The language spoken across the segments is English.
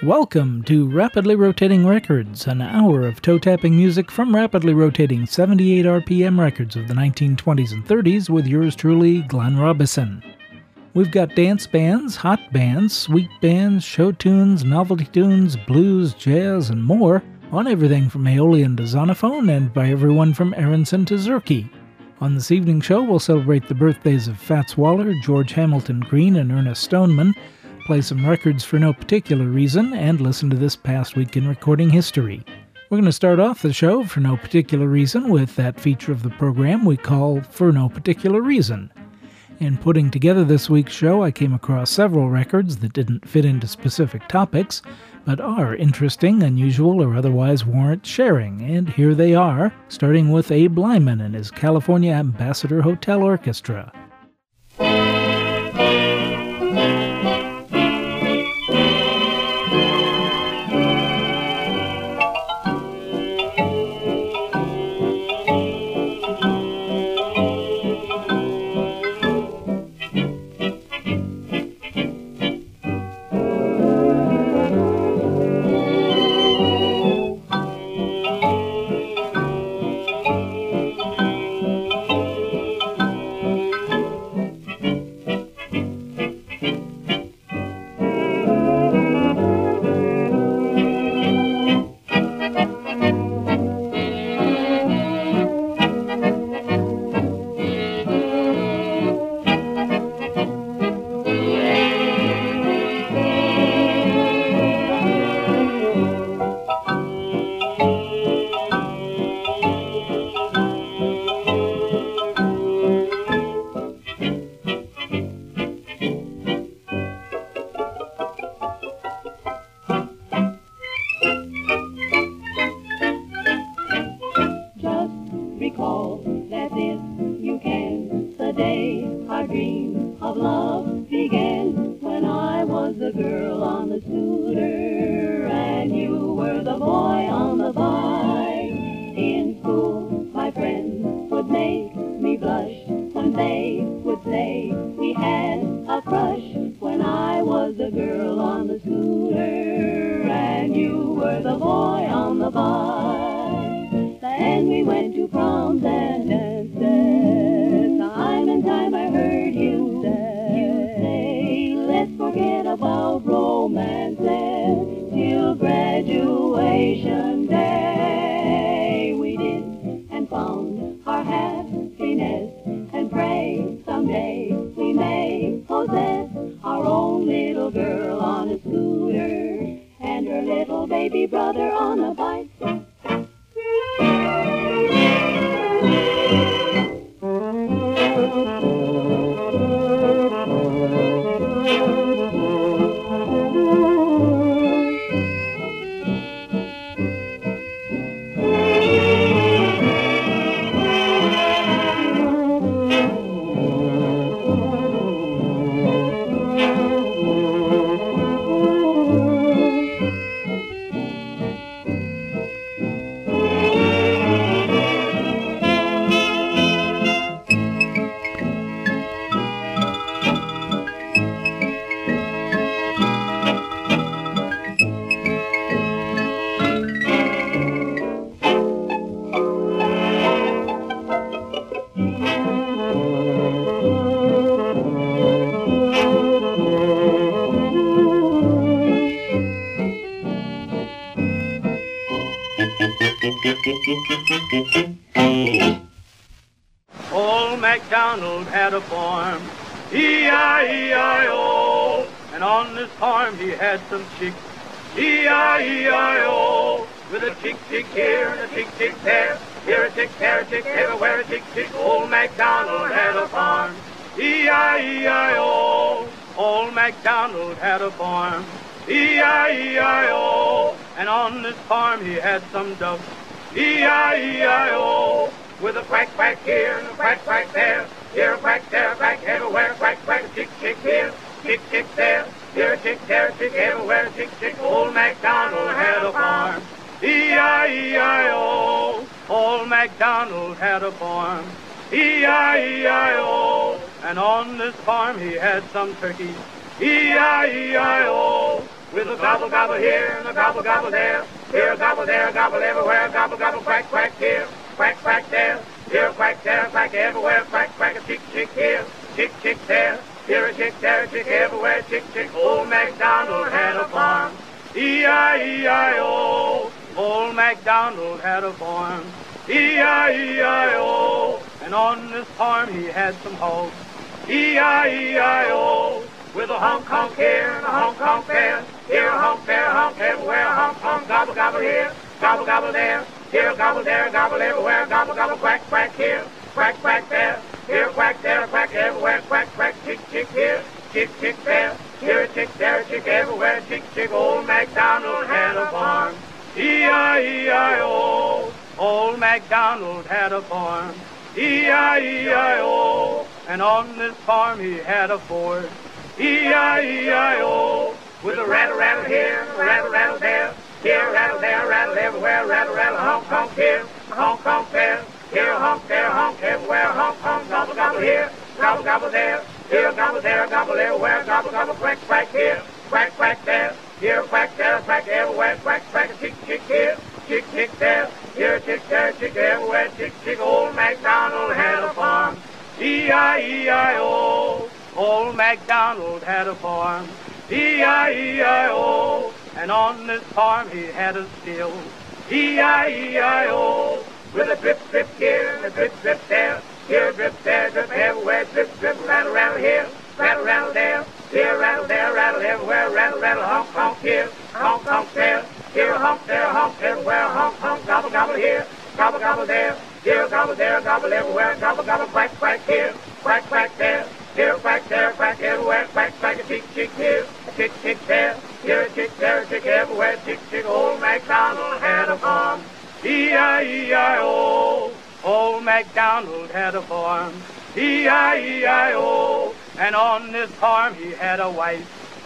Welcome to Rapidly Rotating Records, an hour of toe-tapping music from rapidly rotating 78 RPM records of the 1920s and 30s with yours truly, Glenn Robison. We've got dance bands, hot bands, sweet bands, show tunes, novelty tunes, blues, jazz, and more on everything from Aeolian to Zonophone and by everyone from Aronson to Zurke. On this evening's show, we'll celebrate the birthdays of Fats Waller, George Hamilton Green, and Ernest Stoneman, play some records for no particular reason, and listen to this past week in recording history. We're going to start off the show for no particular reason with that feature of the program we call For No Particular Reason. In putting together this week's show, I came across several records that didn't fit into specific topics, but are interesting, unusual, or otherwise warrant sharing, and here they are, starting with Abe Lyman and his California Ambassador Hotel Orchestra. Old MacDonald had a farm, E-I-E-I-O, and on this farm he had some chicks, E-I-E-I-O, with a tick-tick here and a tick-tick there, here a tick, there a tick, everywhere a tick-tick. Old MacDonald had a farm, E-I-E-I-O, old MacDonald had a farm, E-I-E-I-O, and on this farm he had some ducks, E-I-E-I-O, with a quack, quack here and a quack, quack there, here a quack, there a quack, everywhere, quack, quack, tick, tick here, tick, tick there, here a tick, there a tick, everywhere, tick, tick. Old MacDonald had a farm, E-I-E-I-O, old MacDonald had a farm, E-I-E-I-O, and on this farm he had some turkeys, E-I-E-I-O, with a gobble gobble here and a gobble gobble there. Here a gobble, there a gobble, everywhere. Gobble gobble, quack quack here, quack quack there. Here a quack, there a quack, everywhere. Quack quack, a chick chick here, chick chick there. Here a chick, there a chick, everywhere. Chick chick. Old MacDonald had a farm. E-I-E-I-O. Old MacDonald had a farm. E-I-E-I-O. And on this farm he had some hogs. E-I-E-I-O. With a honk honk here and a honk honk there. Here a honk, there a honk, everywhere. Honk honk, gobble gobble here, gobble gobble there. Here a gobble, there a gobble, everywhere. Gobble gobble, quack quack here, quack quack there. Here a quack, there a quack, everywhere. Quack quack, chick chick here, chick chick there. Here a chick, there a chick, everywhere. Chick chick. Old MacDonald had a farm. E-I-E-I-O. Old MacDonald had a farm. E-I-E-I-O. And on this farm he had a Ford. E-I-E-I-O. With a rattle rattle here, a rattle rattle there. Here a rattle, there a rattle, everywhere. Rattle rattle, honk honk here, honk honk there. Here a honk, there a honk, everywhere. Honk honk, gobble gobble here, gobble gobble there. Here a gobble, there a gobble, everywhere. Gobble gobble, quack quack here, quack quack there. Here a quack, there a quack, everywhere. Quack quack, a chick chick here, chick chick there. Here a chick, there a chick, everywhere. Chick chick. Old MacDonald had a farm. E-I-E-I-O. Old MacDonald had a farm. E-I-E-I-O. And on this farm he had a still. E-I-E-I-O. With a drip drip here and a drip drip there. Here a drip, there a drip, everywhere. Drip drip, rattle rattle here, rattle rattle there. Here rattle, there rattle, everywhere. Rattle rattle, honk honk here, honk honk there. Here a honk, there a honk, everywhere. Honk honk, gobble gobble here, gobble gobble there. Here a gobble, there a gobble, everywhere. Gobble gobble, quack quack here, quack quack there. Here a quack, there a quack, everywhere. Quack quack, a chick chick here, chick chick there. Here a chick, there a chick, everywhere. Chick chick. Old MacDonald had a farm. E-I-E-I-O. Old MacDonald had a farm. E-I-E-I-O. And on this farm he had a wife.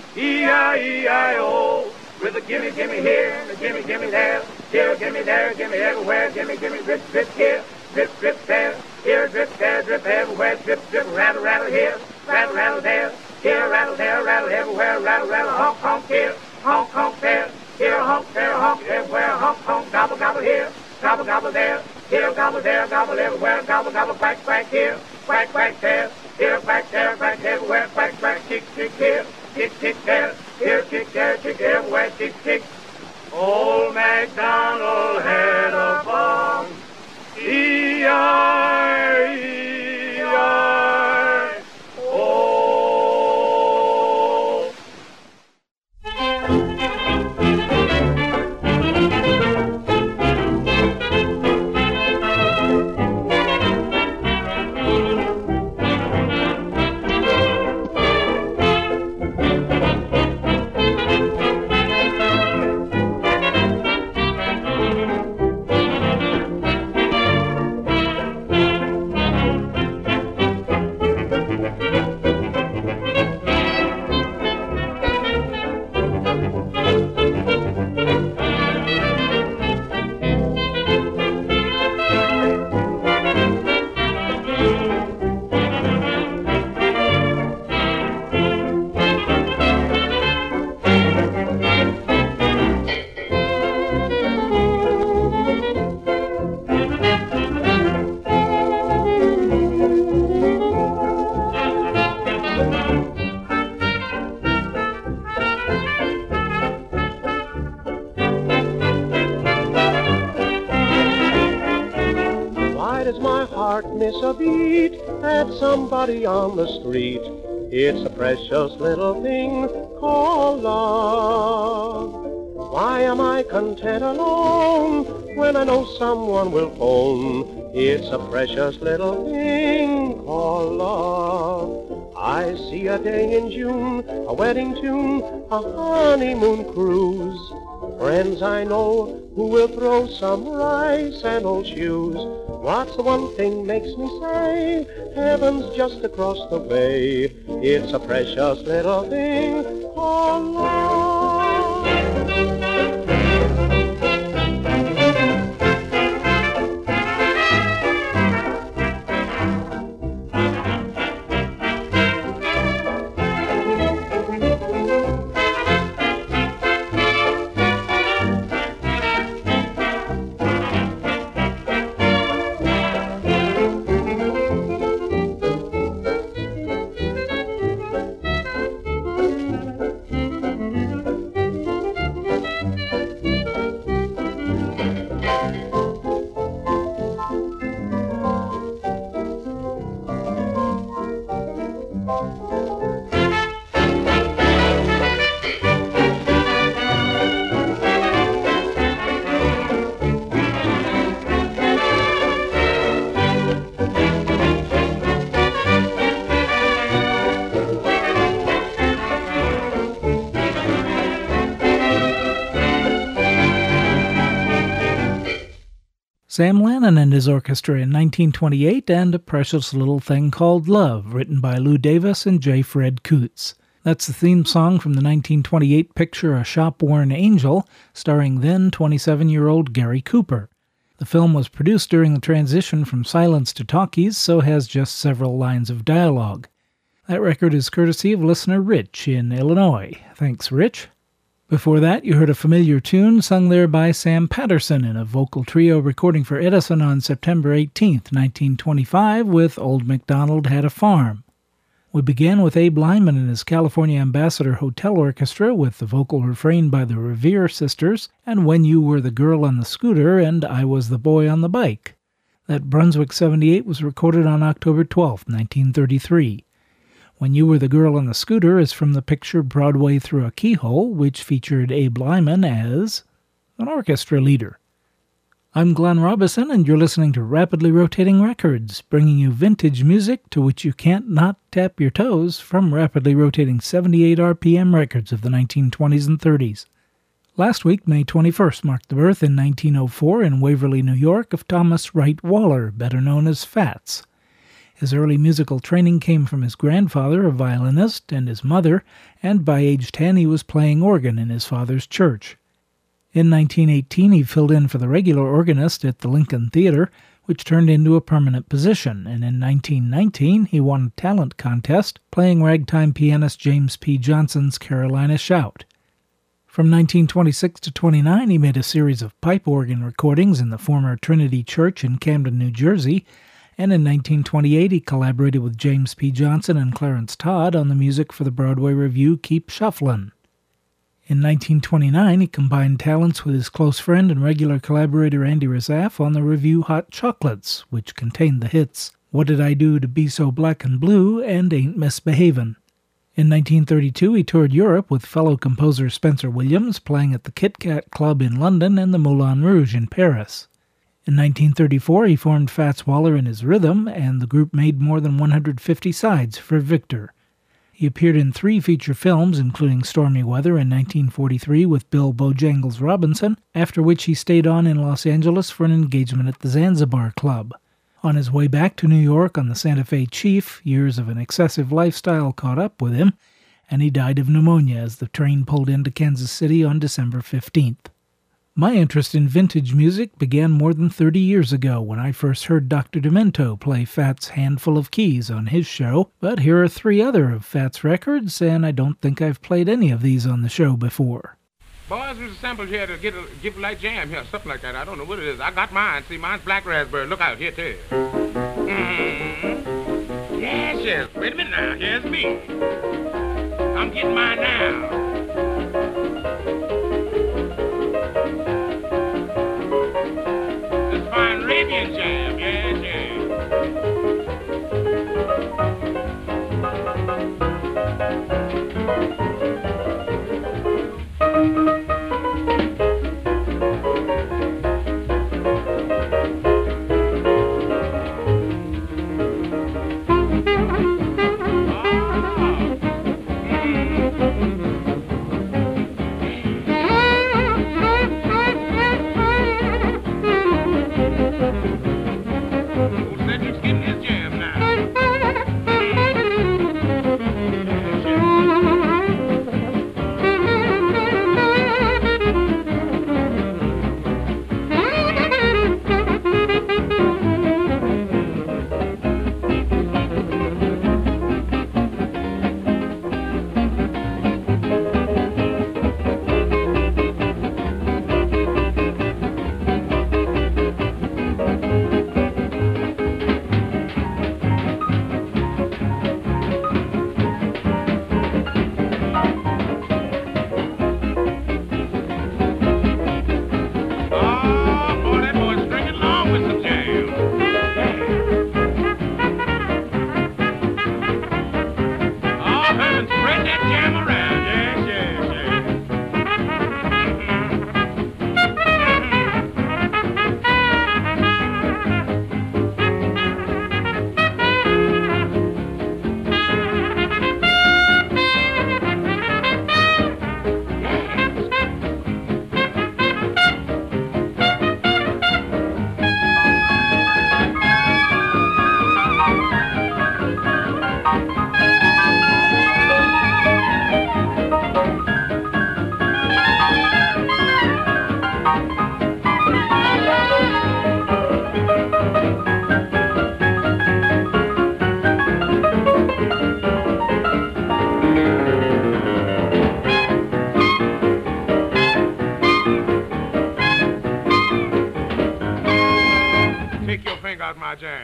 E-I-E-I-O. With a gimme gimme here and a gimme gimme there. Here a gimme, there a gimme, everywhere. Gimme gimme, drip drip here, drip drip there. Here a drip, there a drip, everywhere. Drip drip, rattle rattle here, rattle rattle there. Here a rattle, there a rattle, everywhere. Rattle rattle, honk honk here, honk honk there. Here a honk, there a honk, everywhere. Honk honk, gobble gobble here, gobble gobble there. Here a gobble, there a gobble, everywhere. Gobble gobble, quack quack here, quack quack there. Here a quack, there a quack, everywhere. Quack quack, chick chick here, chick chick there. Here a chick, there a chick, everywhere. Chick chick. Old MacDonald had a farm. E-I-E-I-O. Miss a beat at somebody on the street. It's a precious little thing called love. Why am I content alone when I know someone will phone? It's a precious little thing called love. I see a day in June, a wedding tune, a honeymoon cruise. Friends I know who will throw some rice and old shoes. What's the one thing makes me say, heaven's just across the bay. It's a precious little thing called love. Sam Lannon and his orchestra in 1928, and A Precious Little Thing Called Love, written by Lou Davis and J. Fred Coots. That's the theme song from the 1928 picture A Shop-Worn Angel, starring then 27-year-old Gary Cooper. The film was produced during the transition from silence to talkies, so has just several lines of dialogue. That record is courtesy of listener Rich in Illinois. Thanks, Rich. Before that, you heard a familiar tune sung there by Sam Patterson in a vocal trio recording for Edison on September 18, 1925, with Old MacDonald Had a Farm. We began with Abe Lyman and his California Ambassador Hotel Orchestra with the vocal refrain by the Revere Sisters, and When You Were the Girl on the Scooter and I Was the Boy on the Bike. That Brunswick 78 was recorded on October 12, 1933. When You Were the Girl on the Scooter is from the picture Broadway Through a Keyhole, which featured Abe Lyman as an orchestra leader. I'm Glenn Robison, and you're listening to Rapidly Rotating Records, bringing you vintage music to which you can't not tap your toes from rapidly rotating 78 RPM records of the 1920s and 30s. Last week, May 21st, marked the birth in 1904 in Waverly, New York, of Thomas Wright Waller, better known as Fats. His early musical training came from his grandfather, a violinist, and his mother, and by age 10 he was playing organ in his father's church. In 1918 he filled in for the regular organist at the Lincoln Theater, which turned into a permanent position, and in 1919 he won a talent contest playing ragtime pianist James P. Johnson's Carolina Shout. From 1926 to 29 he made a series of pipe organ recordings in the former Trinity Church in Camden, New Jersey, and in 1928 he collaborated with James P. Johnson and Clarence Todd on the music for the Broadway revue Keep Shufflin'. In 1929 he combined talents with his close friend and regular collaborator Andy Razaf on the revue Hot Chocolates, which contained the hits What Did I Do to Be So Black and Blue and Ain't Misbehavin'. In 1932 he toured Europe with fellow composer Spencer Williams, playing at the Kit Kat Club in London and the Moulin Rouge in Paris. In 1934 he formed Fats Waller and his Rhythm, and the group made more than 150 sides for Victor. He appeared in 3 feature films, including Stormy Weather in 1943 with Bill Bojangles Robinson, after which he stayed on in Los Angeles for an engagement at the Zanzibar Club. On his way back to New York on the Santa Fe Chief, years of an excessive lifestyle caught up with him, and he died of pneumonia as the train pulled into Kansas City on December 15th. My interest in vintage music began more than 30 years ago when I first heard Dr. Demento play Fats' Handful of Keys on his show, but here are 3 other of Fats' records, and I don't think I've played any of these on the show before. Boys, there's a sample here to give light jam here, something like that. I don't know what it is. I got mine. See, mine's Black Raspberry. Look out here, too. Yes. Wait a minute now. Here's me. I'm getting mine now. Fine Arabian jam, yes. Take your finger out my jam.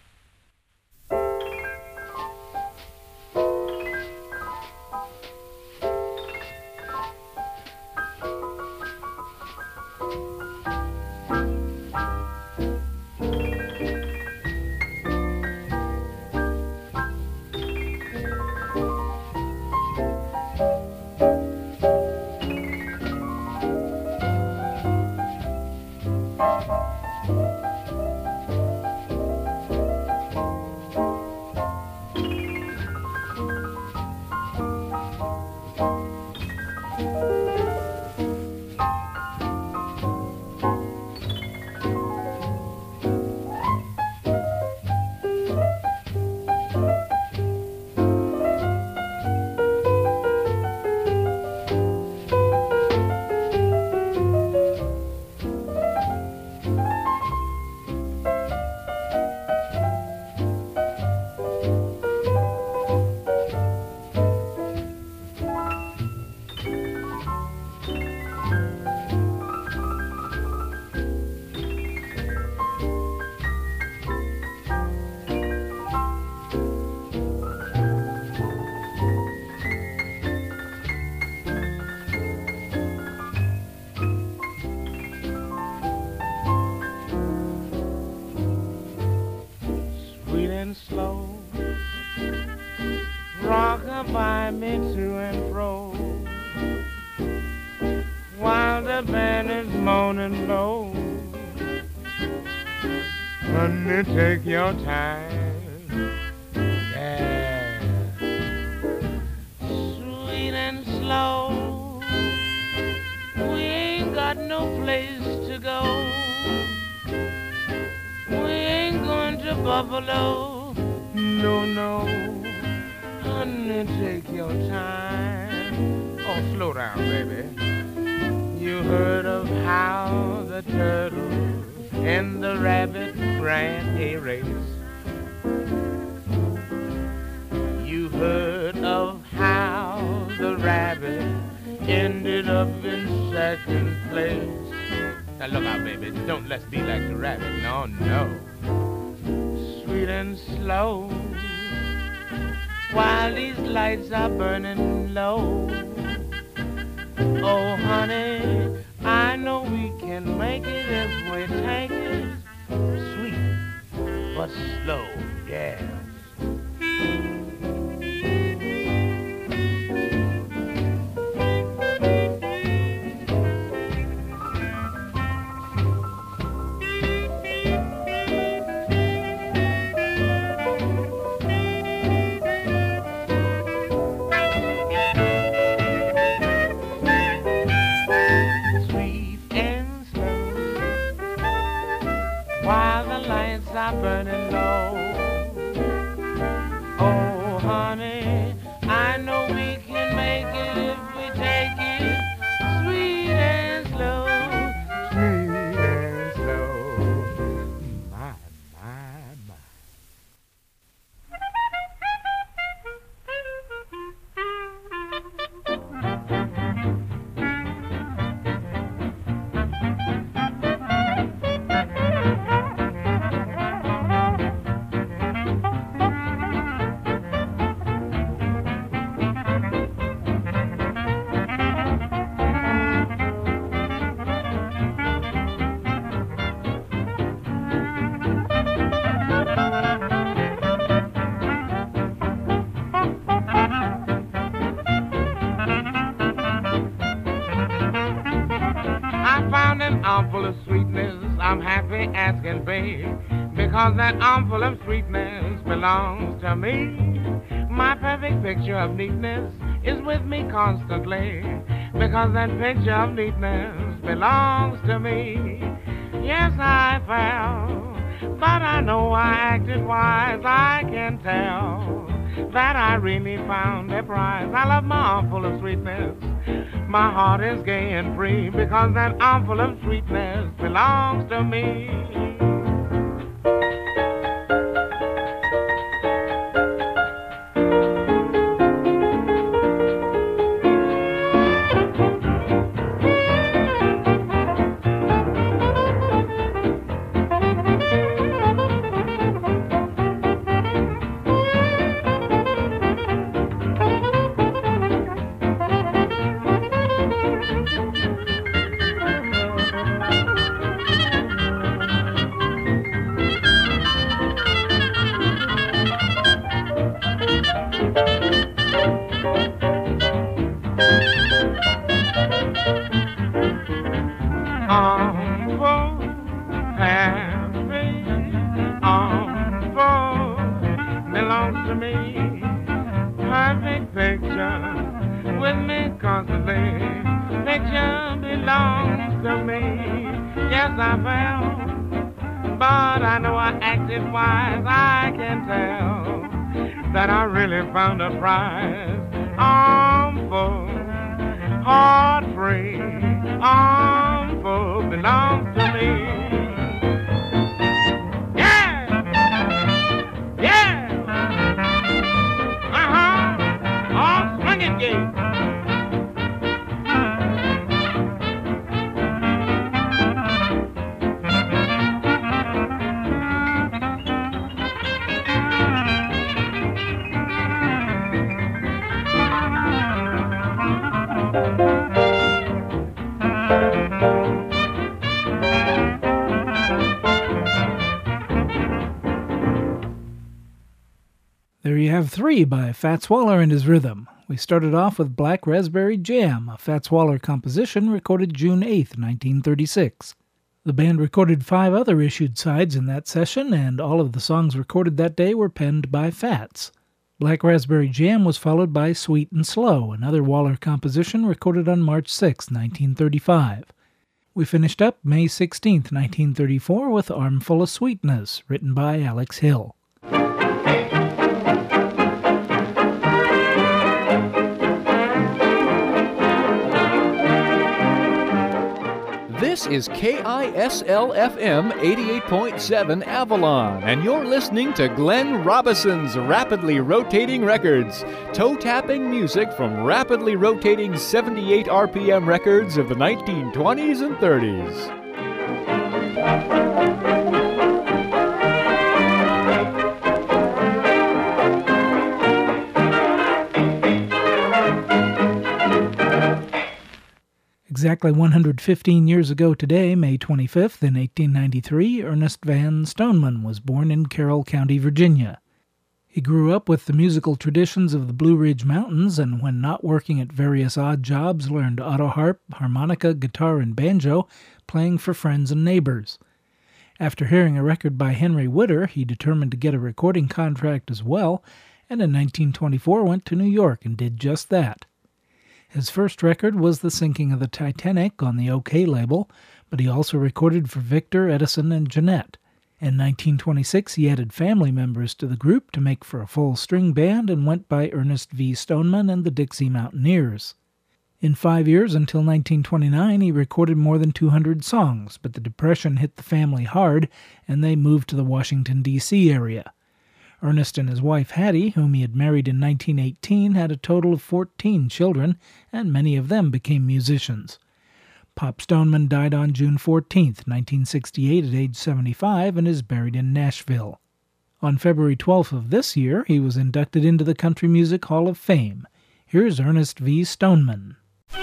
Take your time, yeah. Sweet and slow. We ain't got no place to go. We ain't going to Buffalo. No, no. Honey, take your time. Oh, slow down, baby. You heard of how the turtle and the rabbit ran a race. You heard of how the rabbit ended up in second place. Now look out, baby, don't let's be like the rabbit, no, no. Sweet and slow, while these lights are burning low. Oh, honey, I know we can make it if we take it sweet but slow, yeah. Burning low. Oh, honey, I know we can make it if we take it sweet and slow, sweet and slow. My, my, my. Armful of sweetness, I'm happy asking, babe, because that armful of sweetness belongs to me. My perfect picture of neatness is with me constantly, because that picture of neatness belongs to me. Yes, I fell, but I know I acted wise. I can tell that I really found a prize. I love my armful of sweetness. My heart is gay and free because that armful of sweetness belongs to me. happy armful belongs to me. Perfect picture with me constantly. Picture belongs to me. Yes, I fell, but I know I acted wise. I can tell that I really found a prize. Armful, heart free, armful belongs to me. Yeah, yeah, all swinging gate. There you have three by Fats Waller and his Rhythm. We started off with Black Raspberry Jam, a Fats Waller composition recorded June 8, 1936. The band recorded 5 other issued sides in that session, and all of the songs recorded that day were penned by Fats. Black Raspberry Jam was followed by Sweet and Slow, another Waller composition recorded on March 6, 1935. We finished up May 16, 1934 with Armful of Sweetness, written by Alex Hill. This is KISL-FM 88.7 Avalon, and you're listening to Glenn Robison's Rapidly Rotating Records, toe-tapping music from rapidly rotating 78 RPM records of the 1920s and 30s. Exactly 115 years ago today, May 25th, in 1893, Ernest Van Stoneman was born in Carroll County, Virginia. He grew up with the musical traditions of the Blue Ridge Mountains, and when not working at various odd jobs, learned autoharp, harmonica, guitar, and banjo, playing for friends and neighbors. After hearing a record by Henry Witter, he determined to get a recording contract as well, and in 1924 went to New York and did just that. His first record was The Sinking of the Titanic on the OK label, but he also recorded for Victor, Edison, and Jeanette. In 1926, he added family members to the group to make for a full string band and went by Ernest V. Stoneman and the Dixie Mountaineers. In 5 years, until 1929, he recorded more than 200 songs, but the Depression hit the family hard, and they moved to the Washington, D.C. area. Ernest and his wife Hattie, whom he had married in 1918, had a total of 14 children, and many of them became musicians. Pop Stoneman died on June 14, 1968, at age 75, and is buried in Nashville. On February 12th of this year, he was inducted into the Country Music Hall of Fame. Here's Ernest V. Stoneman.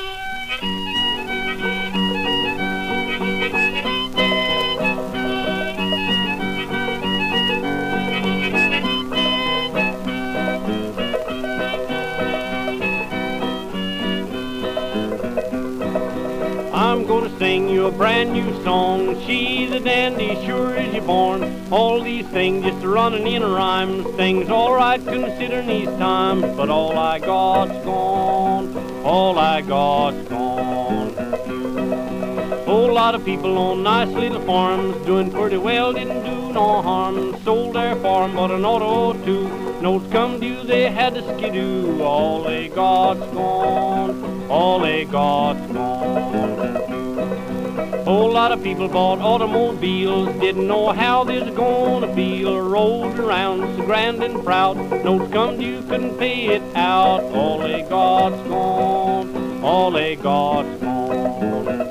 I'm gonna sing you a brand new song. She's a dandy, sure as you're born. All these things just running in rhymes. Things all right considering these times, but all I got's gone. All I got's gone. Whole lot of people on nice little farms doing pretty well, didn't do no harm. Sold their farm, bought an auto or two. Notes come due, they had to skidoo. All they got's gone. All they got's gone. Whole lot of people bought automobiles, didn't know how they was gonna feel. Rolled around so grand and proud, notes come due, couldn't pay it out. All they got's gone, all they got's gone.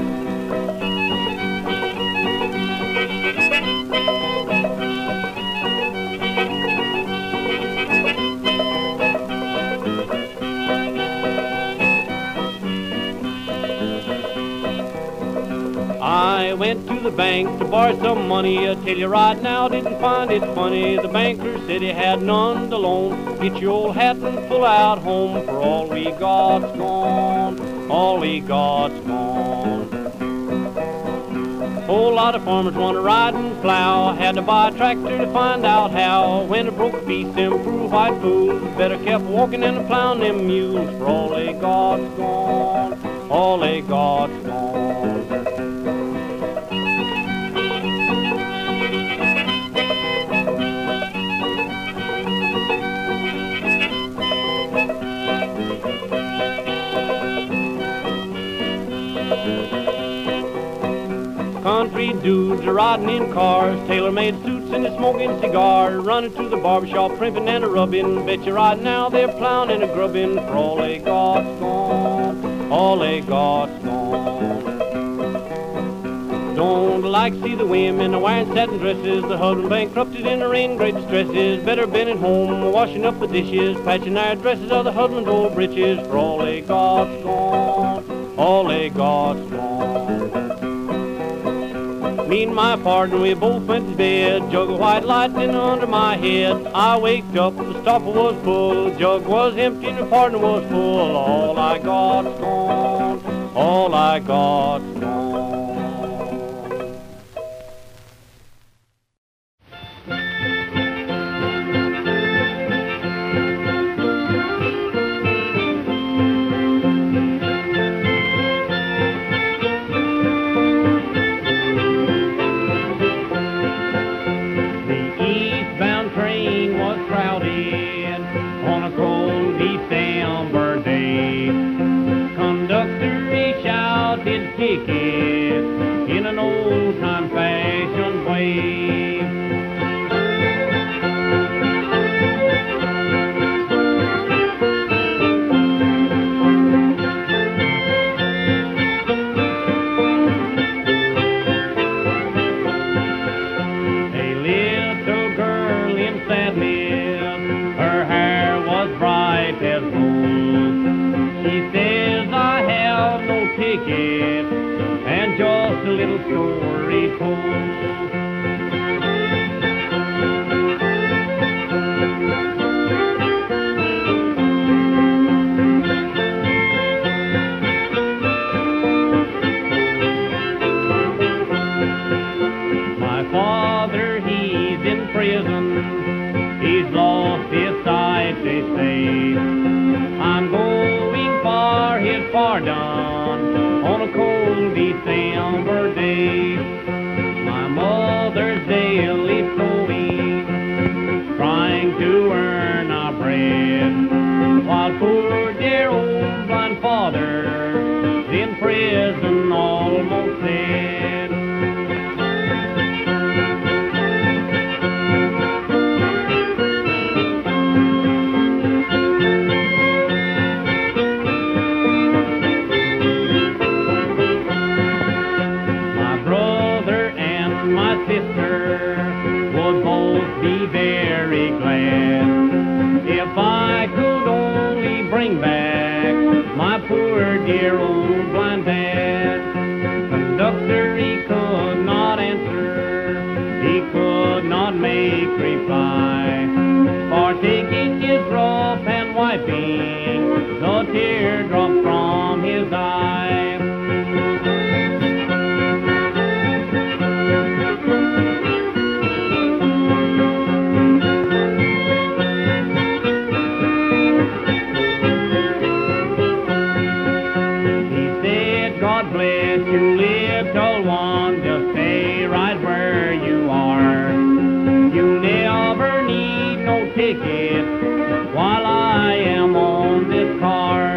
I went to the bank to borrow some money. I tell you right now, didn't find it funny. The banker said he had none to loan. Get your old hat and pull out home, for all we got's gone, all we got's gone. Whole lot of farmers want to ride and plow. Had to buy a tractor to find out how. When it broke a piece, them poor white fools better kept walking and plowing them mules. For all they got's gone, all they got's gone. Country dudes are riding in cars, tailor-made suits and a smoking cigar, running to the barbershop, primping and a rubbing. Bet you right now they're plowing and a grubbing. For all they got's gone, all they got's gone. Don't like to see the women wearing satin dresses, the husband bankrupted in her in great distresses. Better been at home washing up the dishes, patching their dresses of the husband's old breeches. For all they got's gone, all they got's gone. Me and my partner, we both went to bed, jug of white lightning under my head. I waked up, the stopper was full, jug was empty and the partner was full. All I got's gone, all I got's gone. In an old-time fashioned way. A little girl in sadness, her hair was bright as gold. She says, I have no ticket, and just a little story told. My father, he's in prison, he's lost his sight, they say. I'm going for his pardon on a cold December day. My mother's daily sewing, trying to earn our bread, while poor dear old blind father's in prison almost dead. Would both be very glad if I could only bring back my poor dear old blind dad. Conductor, he could not answer, he could not make reply, for taking his rough and wiping the teardrop from his eye. You live till one, just stay right where you are. You never need no ticket while I am on this car.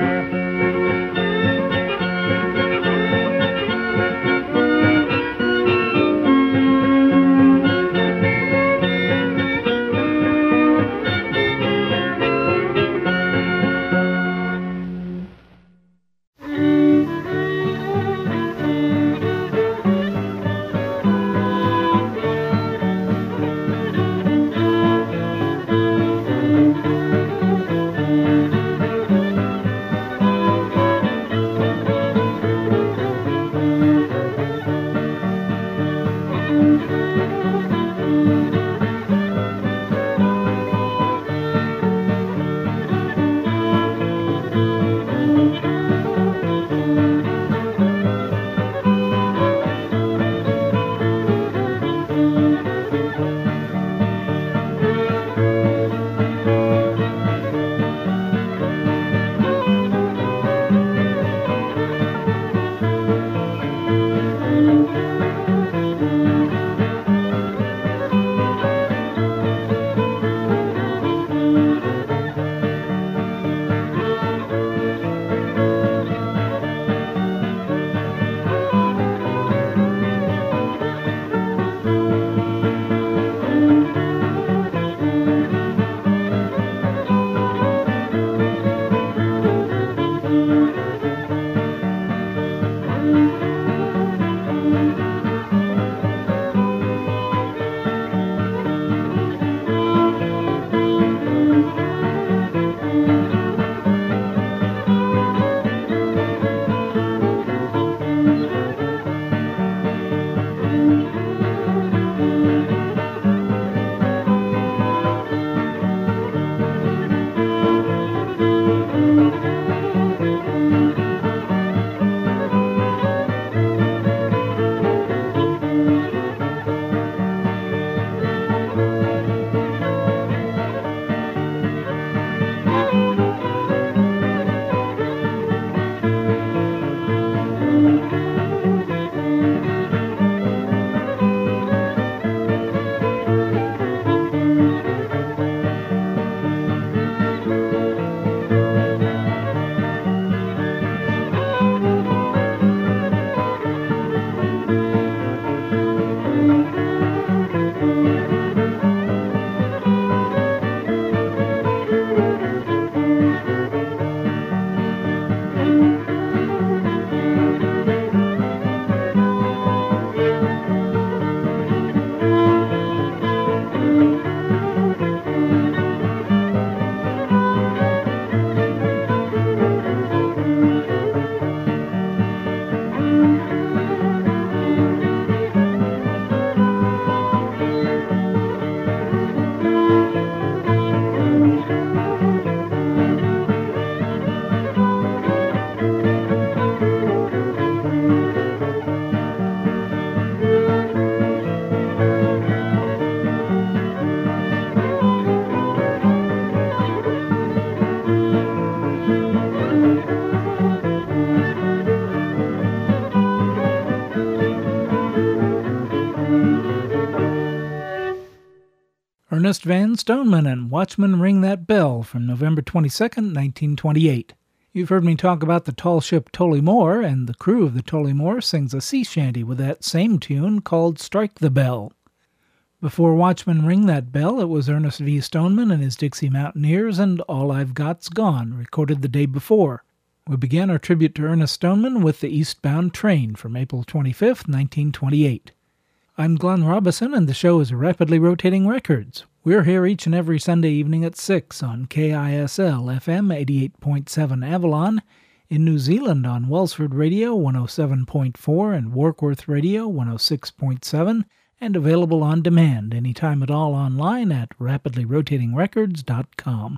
Ernest Van Stoneman and Watchman Ring That Bell from November 22, 1928. You've heard me talk about the tall ship Tollymore, and the crew of the Tollymore sings a sea shanty with that same tune called Strike the Bell. Before Watchman Ring That Bell, it was Ernest V. Stoneman and his Dixie Mountaineers and All I've Got's Gone, recorded the day before. We began our tribute to Ernest Stoneman with the Eastbound Train from April 25, 1928. I'm Glenn Robison, and the show is Rapidly Rotating Records. We're here each and every Sunday evening at 6 on KISL-FM 88.7 Avalon, in New Zealand on Wellsford Radio 107.4 and Warkworth Radio 106.7, and available on demand anytime at all online at rapidlyrotatingrecords.com.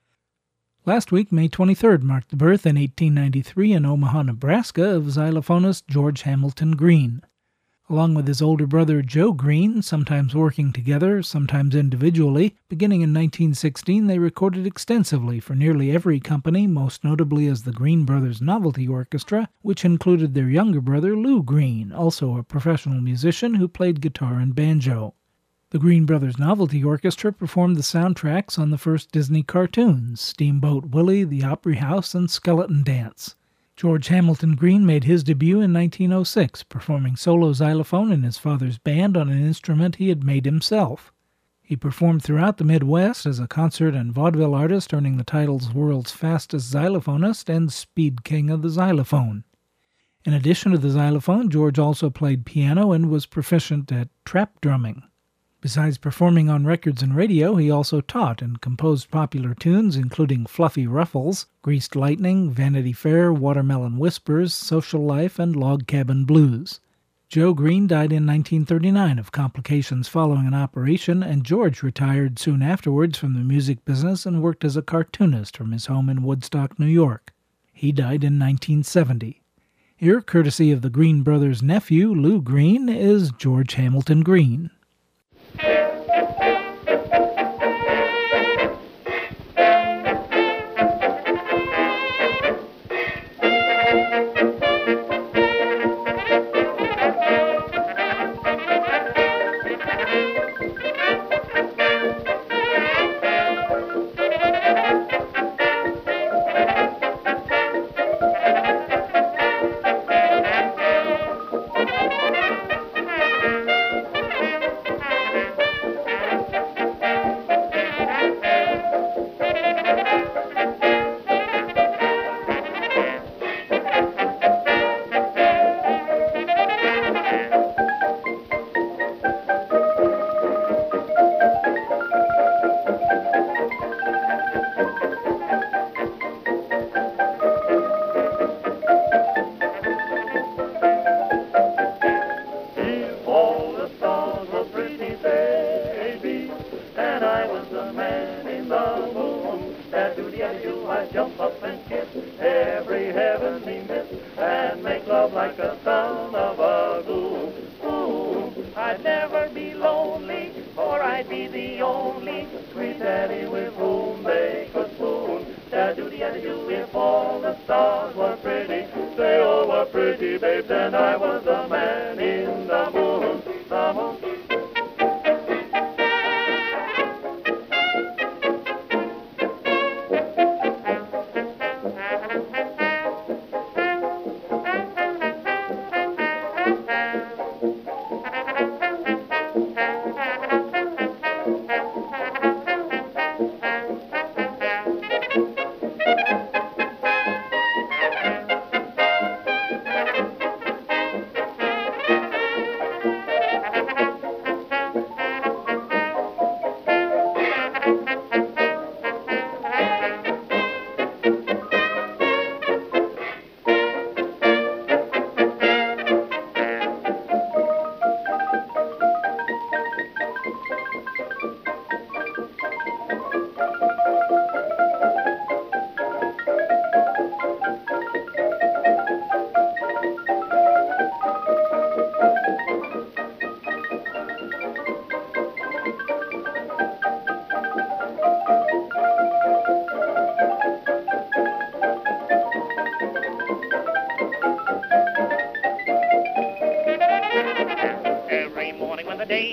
Last week, May 23rd, marked the birth in 1893 in Omaha, Nebraska, of xylophonist George Hamilton Green. Along with his older brother Joe Green, sometimes working together, sometimes individually, beginning in 1916 they recorded extensively for nearly every company, most notably as the Green Brothers Novelty Orchestra, which included their younger brother Lou Green, also a professional musician who played guitar and banjo. The Green Brothers Novelty Orchestra performed the soundtracks on the first Disney cartoons, Steamboat Willie, The Opry House, and Skeleton Dance. George Hamilton Green made his debut in 1906, performing solo xylophone in his father's band on an instrument he had made himself. He performed throughout the Midwest as a concert and vaudeville artist, earning the titles World's Fastest Xylophonist and Speed King of the Xylophone. In addition to the xylophone, George also played piano and was proficient at trap drumming. Besides performing on records and radio, he also taught and composed popular tunes including Fluffy Ruffles, Greased Lightning, Vanity Fair, Watermelon Whispers, Social Life, and Log Cabin Blues. Joe Green died in 1939 of complications following an operation, and George retired soon afterwards from the music business and worked as a cartoonist from his home in Woodstock, New York. He died in 1970. Here, courtesy of the Green Brothers' nephew, Lou Green, is George Hamilton Green.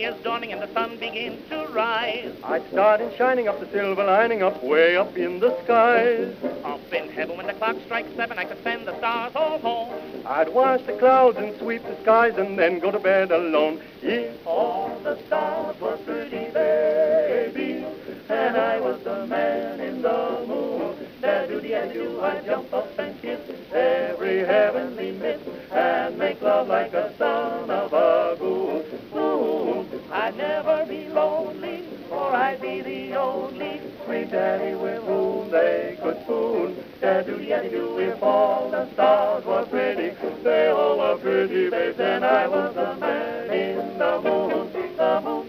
day is dawning and the sun begins to rise. I'd start in shining up the silver lining up way up in the skies. Up in heaven when the clock strikes 7, I could send the stars all home. I'd wash the clouds and sweep the skies and then go to bed alone. If all the stars were pretty babies and I was the man in the moon, da-do-dee-do, I'd jump up and kiss every heavenly miss and make love like a son of a goon. I'd never be lonely, for I'd be the only sweet daddy with whom they could spoon. Da-do-dee-do, if all the stars were pretty, they all were pretty babes, and I was the man in the moon, the moon.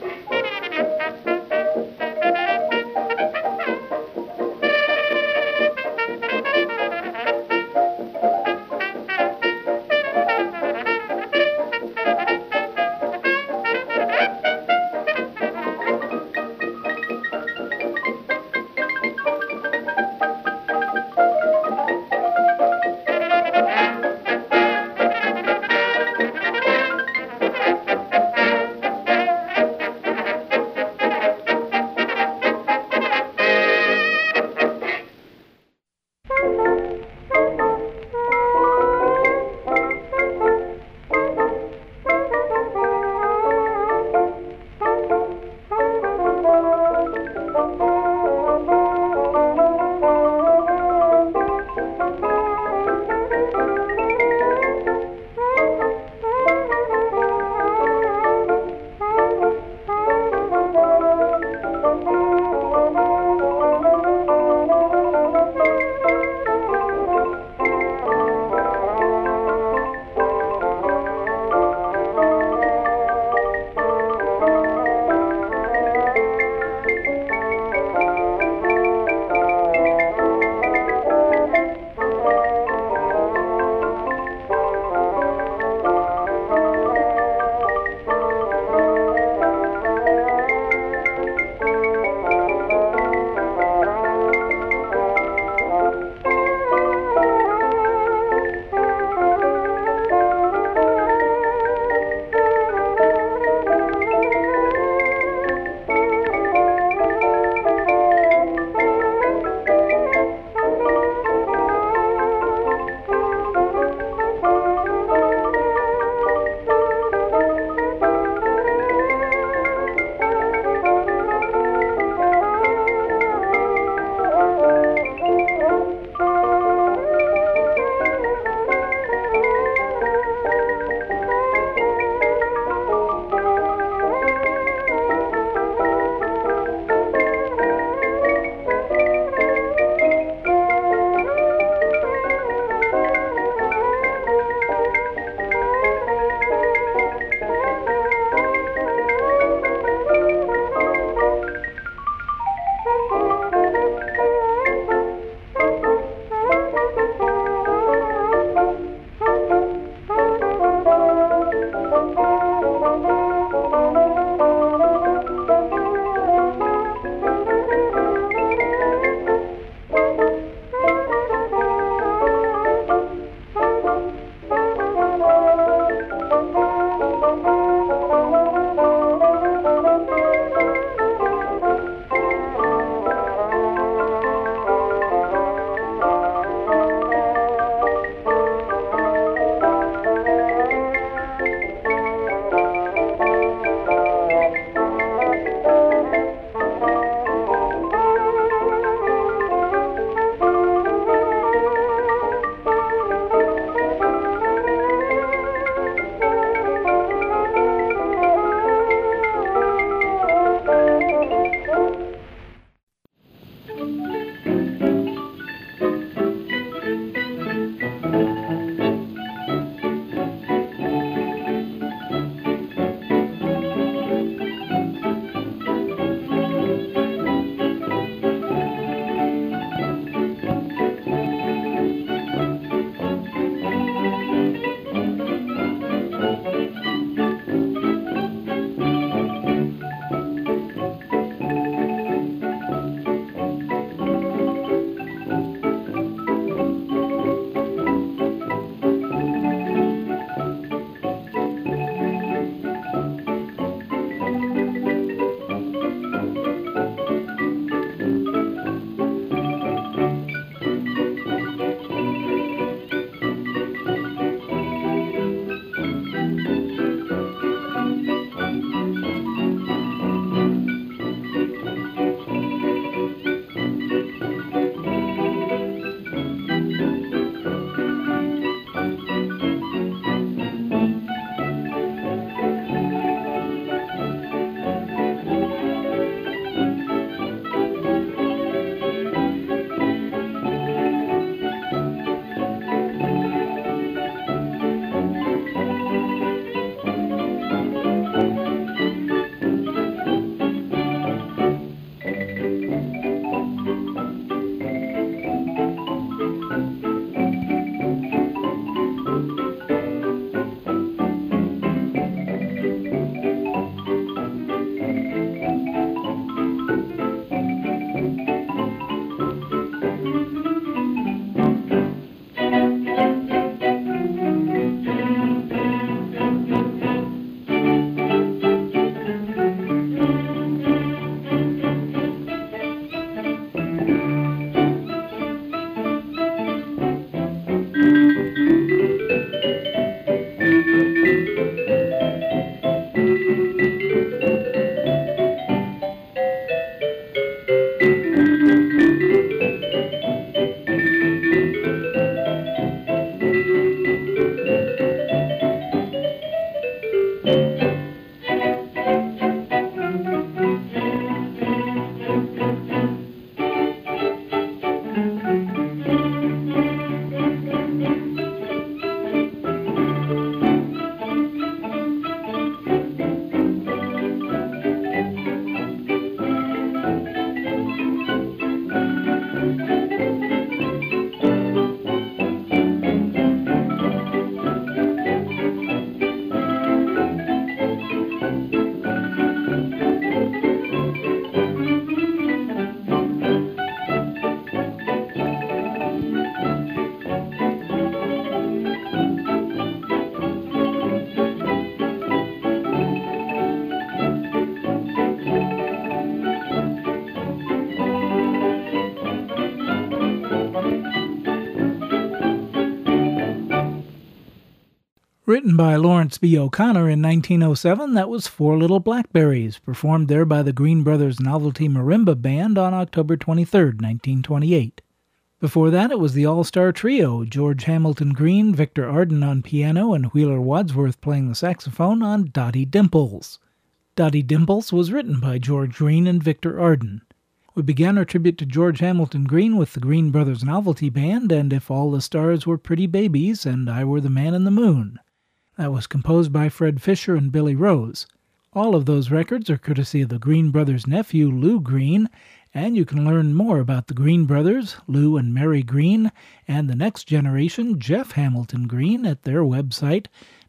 Written by Lawrence B. O'Connor in 1907, that was Four Little Blackberries, performed there by the Green Brothers Novelty Marimba Band on October 23, 1928. Before that, it was the All-Star Trio, George Hamilton Green, Victor Arden on piano, and Wheeler Wadsworth playing the saxophone on Dottie Dimples. Dottie Dimples was written by George Green and Victor Arden. We began our tribute to George Hamilton Green with the Green Brothers Novelty Band and If All the Stars Were Pretty Babies and I Were the Man in the Moon. That was composed by Fred Fisher and Billy Rose. All of those records are courtesy of the Green Brothers' nephew, Lou Green, and you can learn more about the Green Brothers, Lou and Mary Green, and the next generation, Jeff Hamilton Green, at their website,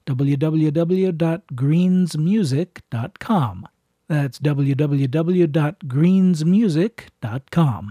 www.greensmusic.com. That's www.greensmusic.com.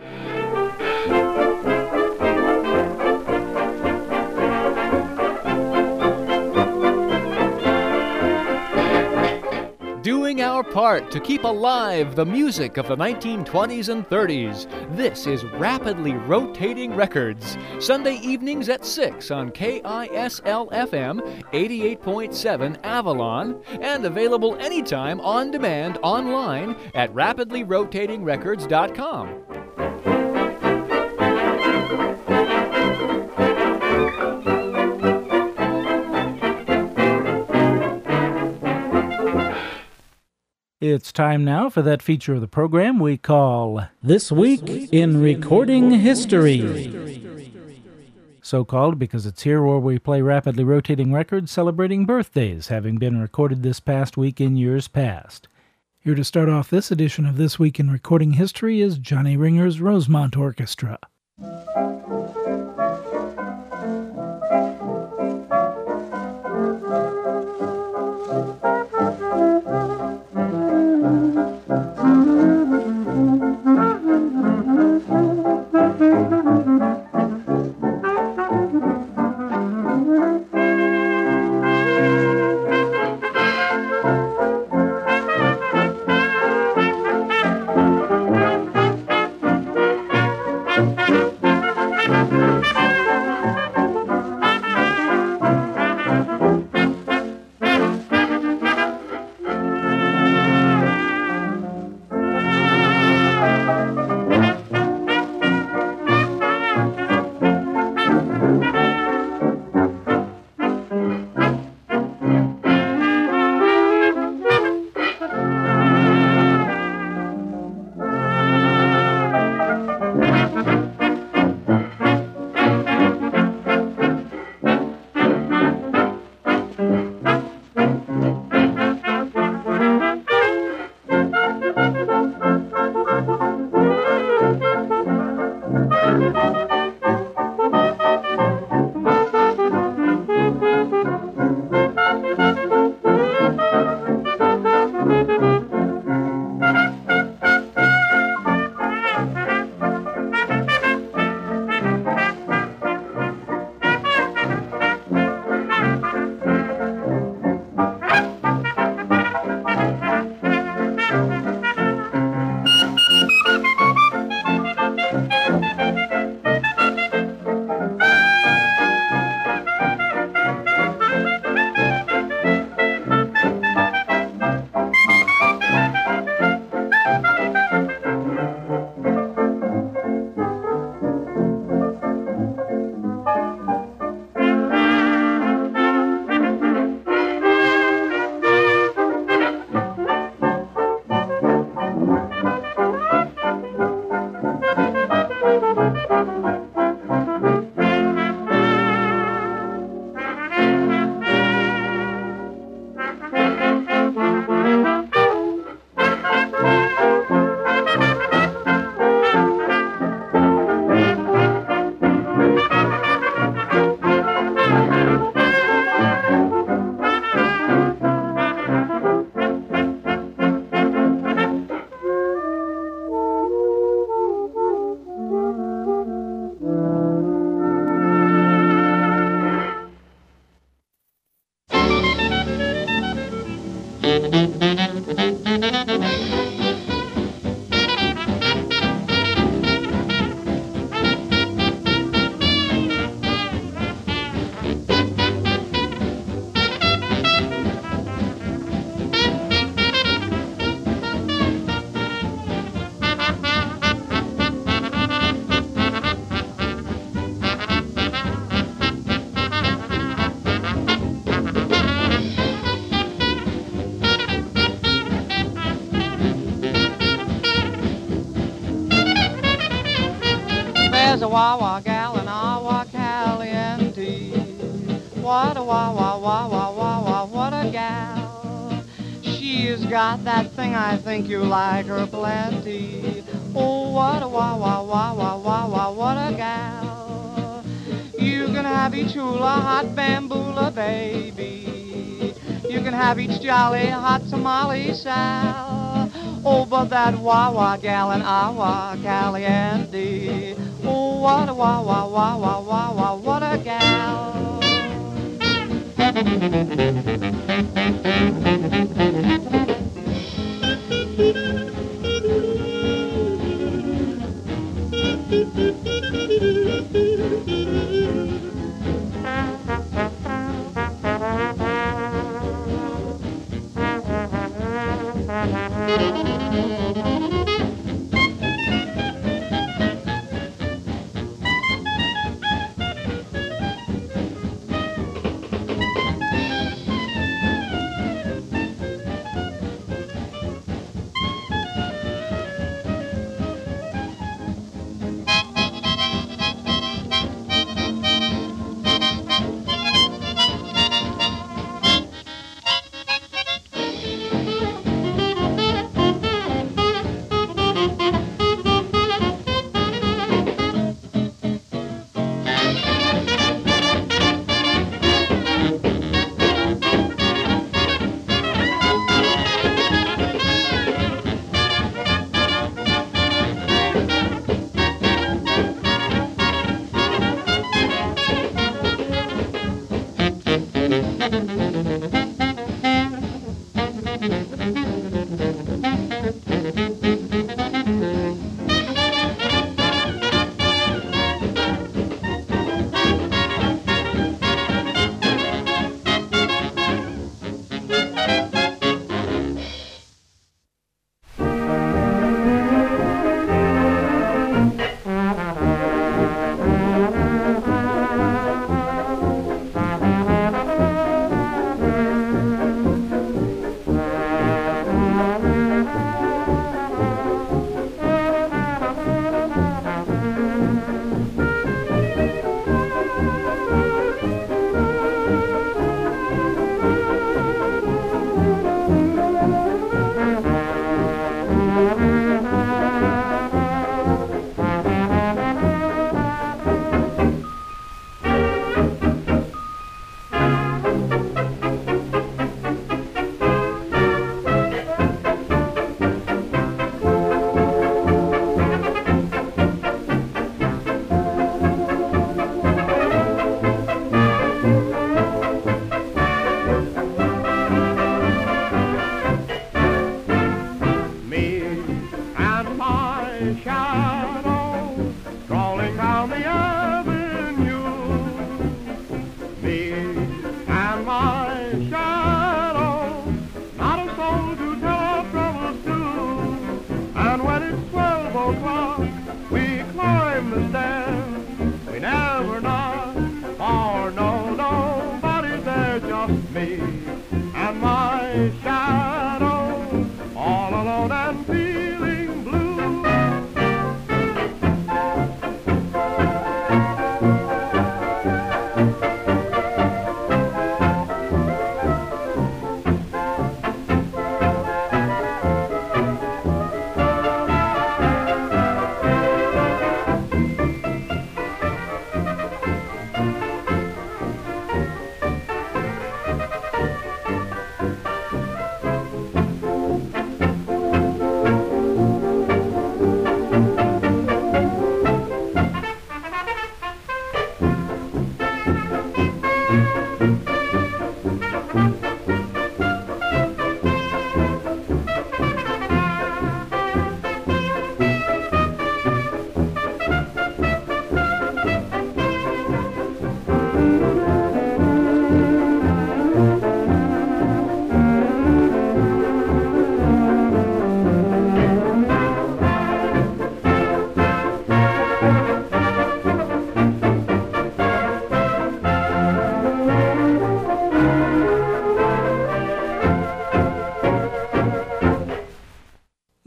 Doing our part to keep alive the music of the 1920s and 30s. This is Rapidly Rotating Records, Sunday evenings at 6 on KISL-FM 88.7 Avalon, and available anytime on demand online at rapidlyrotatingrecords.com. It's time now for that feature of the program we call This Week in Recording History. So called because it's here where we play rapidly rotating records celebrating birthdays having been recorded this past week in years past. Here to start off this edition of This Week in Recording History is Johnny Ringer's Rosemont Orchestra. There's a Wawa gal in Agua Caliente. What a Wawa, Wawa, Wawa, what a gal. She's got that thing I think you like her plenty. Oh, what a Wawa, Wawa, Wawa, what a gal. You can have each hula, hot bamboola, baby. You can have each jolly hot tamale sal. Oh, but that Wawa gal in Agua Caliente. Oh, what a Wawa, Wawa, Wawa, what a gal.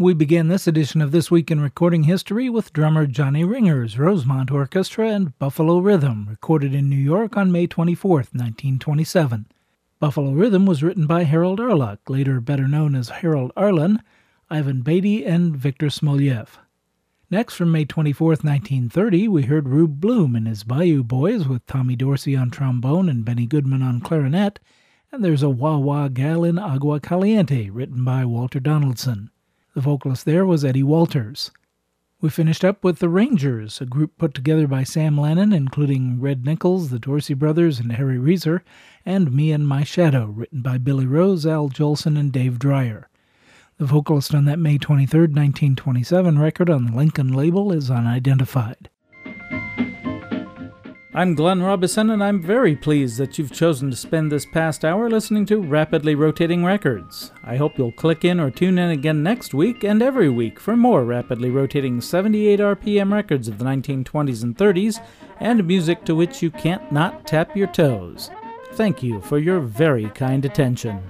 We began this edition of This Week in Recording History with drummer Johnny Ringer's Rosemont Orchestra and Buffalo Rhythm, recorded in New York on May 24, 1927. Buffalo Rhythm was written by Harold Arluck, later better known as Harold Arlen, Ivan Beatty, and Victor Smoliev. Next, from May 24, 1930, we heard Rube Bloom and his Bayou Boys with Tommy Dorsey on trombone and Benny Goodman on clarinet, and There's a Wah Wah Gal in Agua Caliente, written by Walter Donaldson. The vocalist there was Eddie Walters. We finished up with the Rangers, a group put together by Sam Lennon, including Red Nichols, the Dorsey Brothers, and Harry Reeser, and Me and My Shadow, written by Billy Rose, Al Jolson, and Dave Dreyer. The vocalist on that May 23, 1927 record on the Lincoln label is unidentified. I'm Glenn Robison, and I'm very pleased that you've chosen to spend this past hour listening to Rapidly Rotating Records. I hope you'll click in or tune in again next week and every week for more rapidly rotating 78 RPM records of the 1920s and 30s and music to which you can't not tap your toes. Thank you for your very kind attention.